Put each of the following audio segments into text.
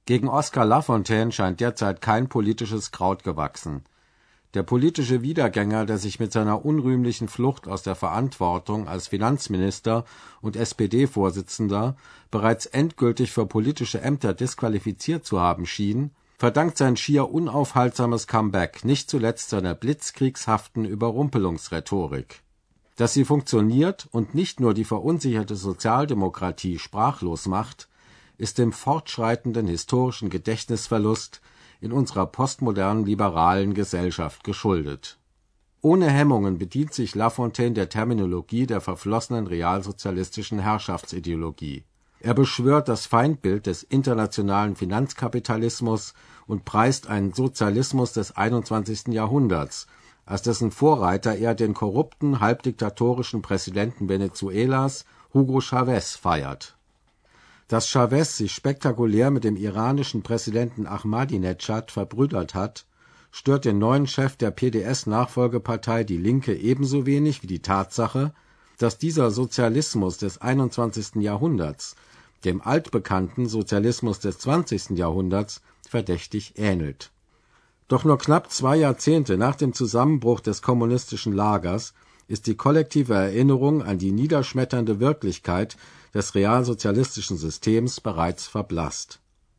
Gegen Oskar Lafontaine scheint derzeit kein politisches Kraut gewachsen. Der politische Wiedergänger, der sich mit seiner unrühmlichen Flucht aus der Verantwortung als Finanzminister und SPD-Vorsitzender bereits endgültig für politische Ämter disqualifiziert zu haben schien, verdankt sein schier unaufhaltsames Comeback nicht zuletzt seiner blitzkriegshaften Überrumpelungsrhetorik. Dass sie funktioniert und nicht nur die verunsicherte Sozialdemokratie sprachlos macht, ist dem fortschreitenden historischen Gedächtnisverlust in unserer postmodernen liberalen Gesellschaft geschuldet. Ohne Hemmungen bedient sich Lafontaine der Terminologie der verflossenen realsozialistischen Herrschaftsideologie. Er beschwört das Feindbild des internationalen Finanzkapitalismus und preist einen Sozialismus des 21. Jahrhunderts, als dessen Vorreiter er den korrupten, halbdiktatorischen Präsidenten Venezuelas, Hugo Chávez, feiert. Dass Chávez sich spektakulär mit dem iranischen Präsidenten Ahmadinejad verbrüdert hat, stört den neuen Chef der PDS-Nachfolgepartei Die Linke ebenso wenig wie die Tatsache, dass dieser Sozialismus des 21. Jahrhunderts dem altbekannten Sozialismus des 20. Jahrhunderts verdächtig ähnelt. Doch nur knapp 2 Jahrzehnte nach dem Zusammenbruch des kommunistischen Lagers ist die kollektive Erinnerung an die niederschmetternde Wirklichkeit des realsozialistischen Systems bereits verblasst.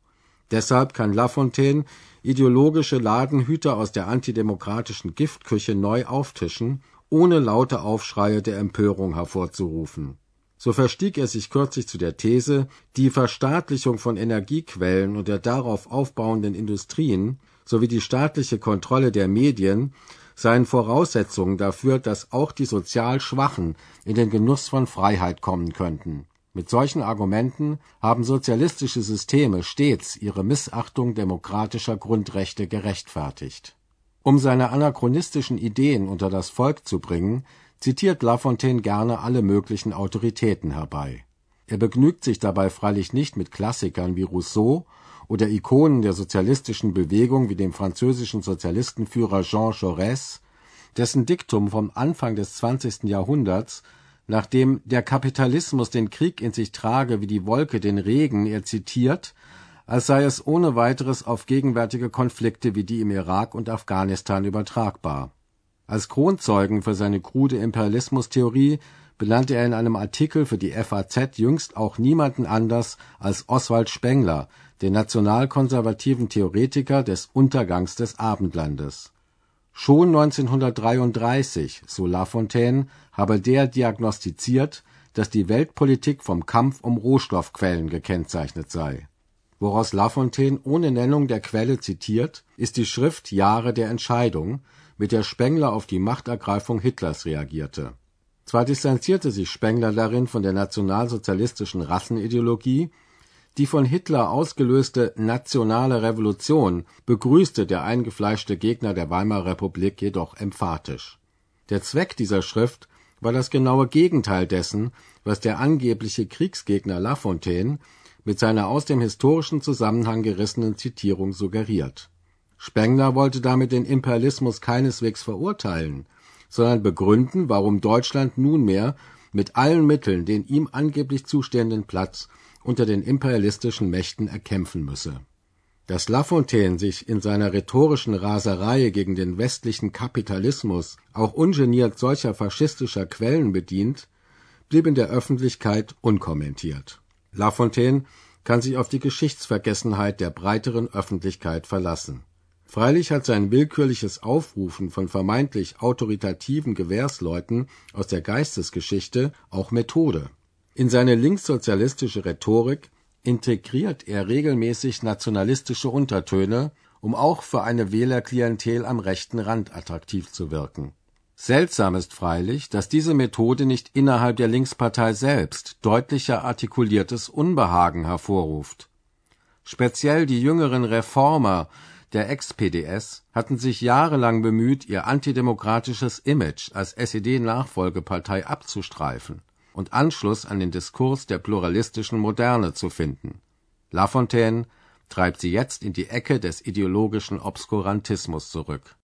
Deshalb kann Lafontaine ideologische Ladenhüter aus der antidemokratischen Giftküche neu auftischen, ohne laute Aufschreie der Empörung hervorzurufen. So verstieg er sich kürzlich zu der These, die Verstaatlichung von Energiequellen und der darauf aufbauenden Industrien sowie die staatliche Kontrolle der Medien seien Voraussetzungen dafür, dass auch die sozial Schwachen in den Genuss von Freiheit kommen könnten. Mit solchen Argumenten haben sozialistische Systeme stets ihre Missachtung demokratischer Grundrechte gerechtfertigt. Um seine anachronistischen Ideen unter das Volk zu bringen, zitiert Lafontaine gerne alle möglichen Autoritäten herbei. Er begnügt sich dabei freilich nicht mit Klassikern wie Rousseau oder Ikonen der sozialistischen Bewegung wie dem französischen Sozialistenführer Jean Jaurès, dessen Diktum vom Anfang des 20. Jahrhunderts, nachdem der Kapitalismus den Krieg in sich trage wie die Wolke den Regen, er zitiert, als sei es ohne weiteres auf gegenwärtige Konflikte wie die im Irak und Afghanistan übertragbar. Als Kronzeugen für seine krude Imperialismustheorie benannte er in einem Artikel für die FAZ jüngst auch niemanden anders als Oswald Spengler, den nationalkonservativen Theoretiker des Untergangs des Abendlandes. Schon 1933, so Lafontaine, habe der diagnostiziert, dass die Weltpolitik vom Kampf um Rohstoffquellen gekennzeichnet sei. Woraus Lafontaine ohne Nennung der Quelle zitiert, ist die Schrift Jahre der Entscheidung, mit der Spengler auf die Machtergreifung Hitlers reagierte. Zwar distanzierte sich Spengler darin von der nationalsozialistischen Rassenideologie, die von Hitler ausgelöste nationale Revolution begrüßte der eingefleischte Gegner der Weimarer Republik jedoch emphatisch. Der Zweck dieser Schrift war das genaue Gegenteil dessen, was der angebliche Kriegsgegner Lafontaine mit seiner aus dem historischen Zusammenhang gerissenen Zitierung suggeriert. Spengler wollte damit den Imperialismus keineswegs verurteilen, sondern begründen, warum Deutschland nunmehr mit allen Mitteln den ihm angeblich zustehenden Platz unter den imperialistischen Mächten erkämpfen müsse. Dass Lafontaine sich in seiner rhetorischen Raserei gegen den westlichen Kapitalismus auch ungeniert solcher faschistischer Quellen bedient, blieb in der Öffentlichkeit unkommentiert. Lafontaine kann sich auf die Geschichtsvergessenheit der breiteren Öffentlichkeit verlassen. Freilich hat sein willkürliches Aufrufen von vermeintlich autoritativen Gewährsleuten aus der Geistesgeschichte auch Methode. In seine linkssozialistische Rhetorik integriert er regelmäßig nationalistische Untertöne, um auch für eine Wählerklientel am rechten Rand attraktiv zu wirken. Seltsam ist freilich, dass diese Methode nicht innerhalb der Linkspartei selbst deutlicher artikuliertes Unbehagen hervorruft. Speziell die jüngeren Reformer der Ex-PDS hatten sich jahrelang bemüht, ihr antidemokratisches Image als SED-Nachfolgepartei abzustreifen und Anschluss an den Diskurs der pluralistischen Moderne zu finden. Lafontaine treibt sie jetzt in die Ecke des ideologischen Obskurantismus zurück.